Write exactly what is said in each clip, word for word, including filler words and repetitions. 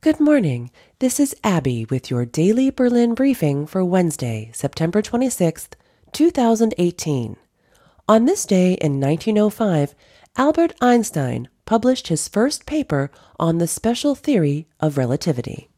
Good morning. This is Abby with your daily Berlin briefing for Wednesday, September twenty-sixth, two thousand eighteen. On this day in nineteen oh five, Albert Einstein published his first paper on the special theory of relativity.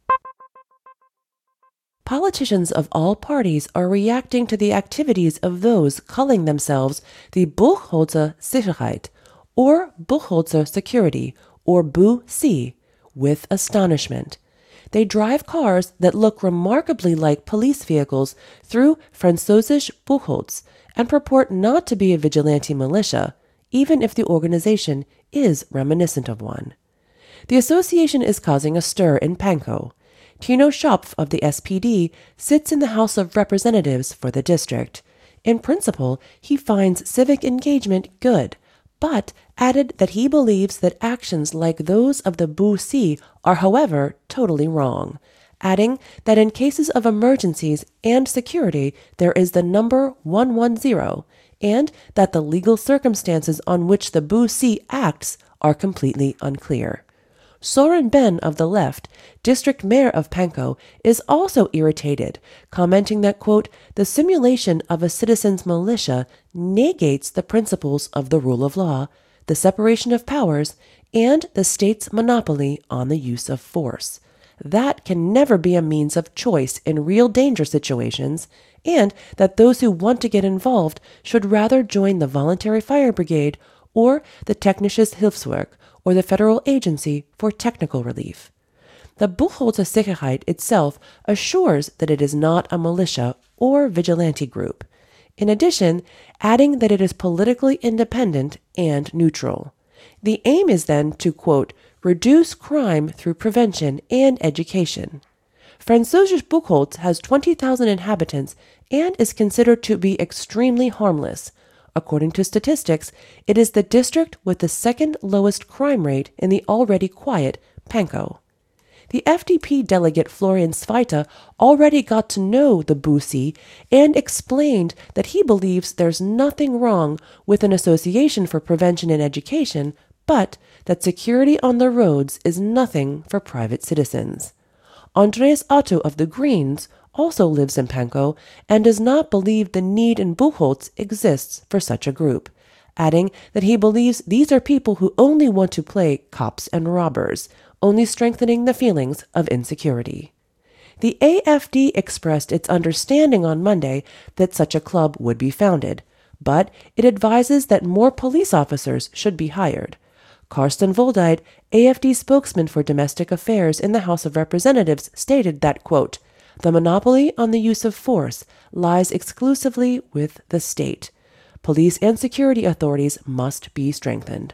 Politicians of all parties are reacting to the activities of those calling themselves the Buchholzer Sicherheit, or Buchholzer Security, or Bu-C, with astonishment. They drive cars that look remarkably like police vehicles through Französisch Buchholz and purport not to be a vigilante militia, even if the organization is reminiscent of one. The association is causing a stir in Pankow. Tino Schopf of the S P D sits in the House of Representatives for the district. In principle, he finds civic engagement good, but added that he believes that actions like those of the Bu-C are, however, totally wrong, adding that in cases of emergencies and security there is the number one one zero, and that the legal circumstances on which the Bu-C acts are completely unclear. Soren Ben of the left, district mayor of Pankow, is also irritated, commenting that, quote, the simulation of a citizen's militia negates the principles of the rule of law, the separation of powers, and the state's monopoly on the use of force. That can never be a means of choice in real danger situations, and that those who want to get involved should rather join the voluntary fire brigade or the Technisches Hilfswerk, or the Federal Agency for Technical Relief. The Buchholzer Sicherheit itself assures that it is not a militia or vigilante group, in addition adding that it is politically independent and neutral. The aim is then to, quote, reduce crime through prevention and education. Französisch Buchholz has twenty thousand inhabitants and is considered to be extremely harmless. According to statistics, it is the district with the second lowest crime rate in the already quiet Pankow. The F D P delegate Florian Zweite already got to know the Bu-C and explained that he believes there's nothing wrong with an association for prevention and education, but that security on the roads is nothing for private citizens. Andreas Otto of the Greens also lives in Pankow and does not believe the need in Buchholz exists for such a group, adding that he believes these are people who only want to play cops and robbers, only strengthening the feelings of insecurity. The A F D expressed its understanding on Monday that such a club would be founded, but it advises that more police officers should be hired. Karsten Voldide, A F D spokesman for domestic affairs in the House of Representatives, stated that, quote, the monopoly on the use of force lies exclusively with the state. Police and security authorities must be strengthened.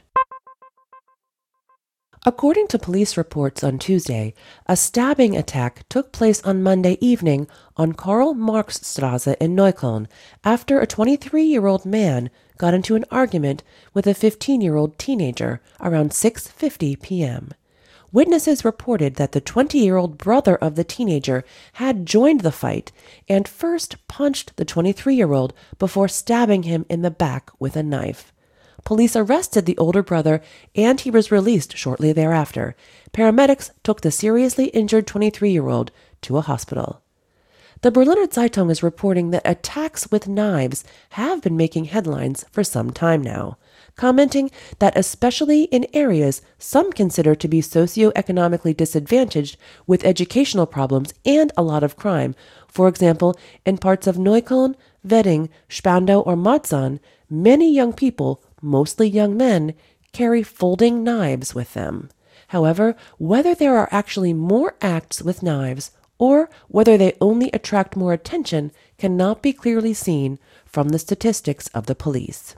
According to police reports on Tuesday, a stabbing attack took place on Monday evening on Karl-Marx-Straße in Neukölln after a twenty-three-year-old man got into an argument with a fifteen-year-old teenager around six fifty p.m. Witnesses reported that the twenty-year-old brother of the teenager had joined the fight and first punched the twenty-three-year-old before stabbing him in the back with a knife. Police arrested the older brother and he was released shortly thereafter. Paramedics took the seriously injured twenty-three-year-old to a hospital. The Berliner Zeitung is reporting that attacks with knives have been making headlines for some time now, commenting that especially in areas some consider to be socioeconomically disadvantaged with educational problems and a lot of crime, for example, in parts of Neukölln, Wedding, Spandau, or Marzahn, many young people, mostly young men, carry folding knives with them. However, whether there are actually more acts with knives or whether they only attract more attention cannot be clearly seen from the statistics of the police.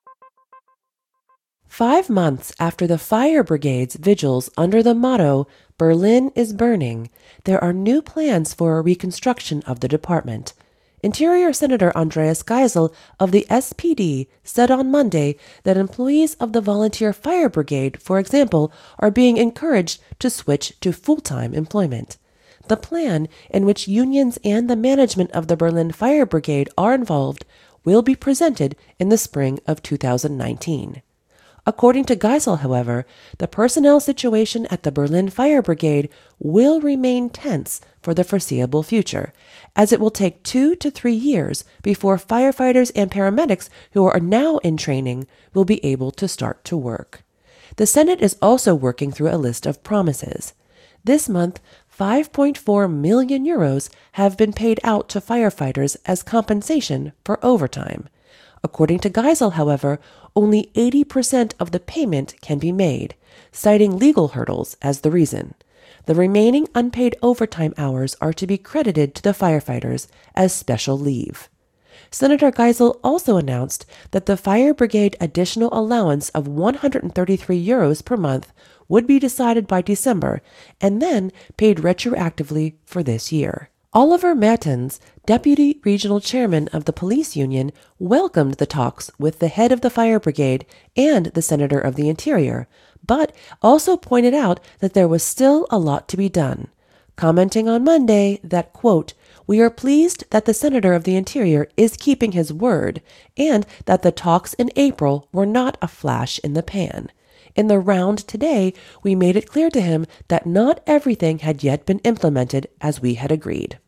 Five months after the fire brigade's vigils under the motto, Berlin is burning, there are new plans for a reconstruction of the department. Interior Senator Andreas Geisel of the S P D said on Monday that employees of the volunteer fire brigade, for example, are being encouraged to switch to full-time employment. The plan, in which unions and the management of the Berlin Fire Brigade are involved, will be presented in the spring of two thousand nineteen. According to Geisel, however, the personnel situation at the Berlin Fire Brigade will remain tense for the foreseeable future, as it will take two to three years before firefighters and paramedics who are now in training will be able to start to work. The Senate is also working through a list of promises. This month, five point four million euros have been paid out to firefighters as compensation for overtime. According to Geisel, however, only eighty percent of the payment can be made, citing legal hurdles as the reason. The remaining unpaid overtime hours are to be credited to the firefighters as special leave. Senator Geisel also announced that the fire brigade additional allowance of one hundred thirty-three euros per month would be decided by December and then paid retroactively for this year. Oliver Mertens, deputy regional chairman of the police union, welcomed the talks with the head of the fire brigade and the Senator of the Interior, but also pointed out that there was still a lot to be done, commenting on Monday that, quote, "We are pleased that the Senator of the Interior is keeping his word and that the talks in April were not a flash in the pan. In the round today, we made it clear to him that not everything had yet been implemented as we had agreed."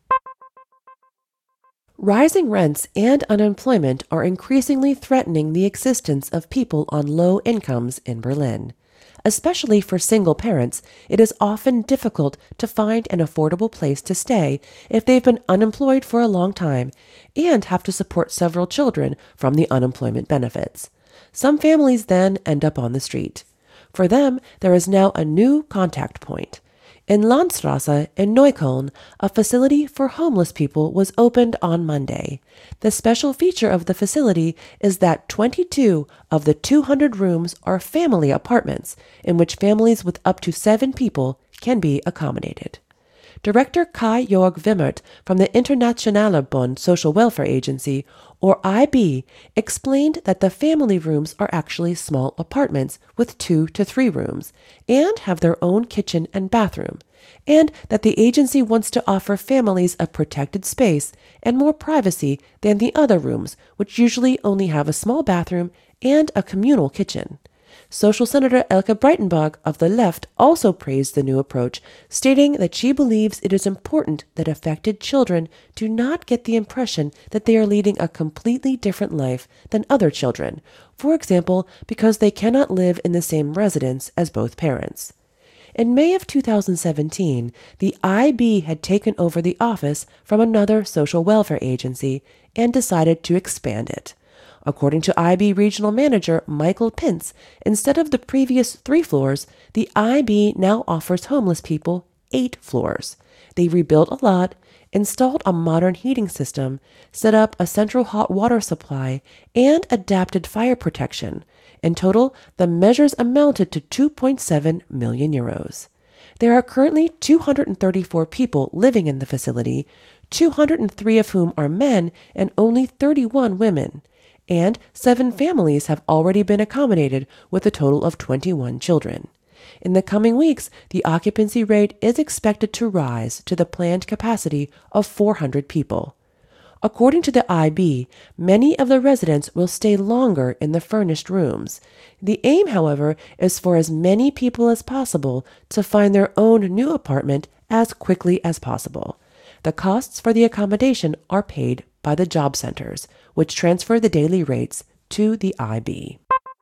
Rising rents and unemployment are increasingly threatening the existence of people on low incomes in Berlin. Especially for single parents, it is often difficult to find an affordable place to stay if they've been unemployed for a long time and have to support several children from the unemployment benefits. Some families then end up on the street. For them, there is now a new contact point. In Landstrasse in Neukölln, a facility for homeless people was opened on Monday. The special feature of the facility is that twenty-two of the two hundred rooms are family apartments in which families with up to seven people can be accommodated. Director Kai-Jörg Wimmert from the Internationale Bund Social Welfare Agency, or I B, explained that the family rooms are actually small apartments with two to three rooms and have their own kitchen and bathroom, and that the agency wants to offer families a protected space and more privacy than the other rooms, which usually only have a small bathroom and a communal kitchen. Social Senator Elke Breitenbach of the left also praised the new approach, stating that she believes it is important that affected children do not get the impression that they are leading a completely different life than other children, for example, because they cannot live in the same residence as both parents. In May of two thousand seventeen, the I B had taken over the office from another social welfare agency and decided to expand it. According to I B regional manager Michael Pintz, instead of the previous three floors, the I B now offers homeless people eight floors. They rebuilt a lot, installed a modern heating system, set up a central hot water supply, and adapted fire protection. In total, the measures amounted to two point seven million euros. There are currently two hundred thirty-four people living in the facility, two hundred three of whom are men and only thirty-one women. And seven families have already been accommodated with a total of twenty-one children. In the coming weeks, the occupancy rate is expected to rise to the planned capacity of four hundred people. According to the I B, many of the residents will stay longer in the furnished rooms. The aim, however, is for as many people as possible to find their own new apartment as quickly as possible. The costs for the accommodation are paid by the job centers, which transfer the daily rates to the I B.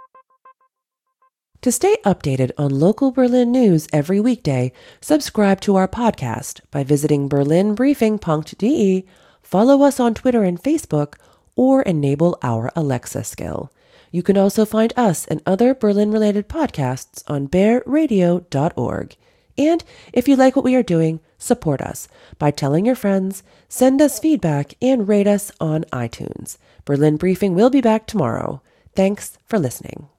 To stay updated on local Berlin news every weekday, subscribe to our podcast by visiting berlin briefing punkt de, follow us on Twitter and Facebook, or enable our Alexa skill. You can also find us and other Berlin-related podcasts on bear radio dot org. And if you like what we are doing, support us by telling your friends, send us feedback, and rate us on iTunes. Berlin Briefing will be back tomorrow. Thanks for listening.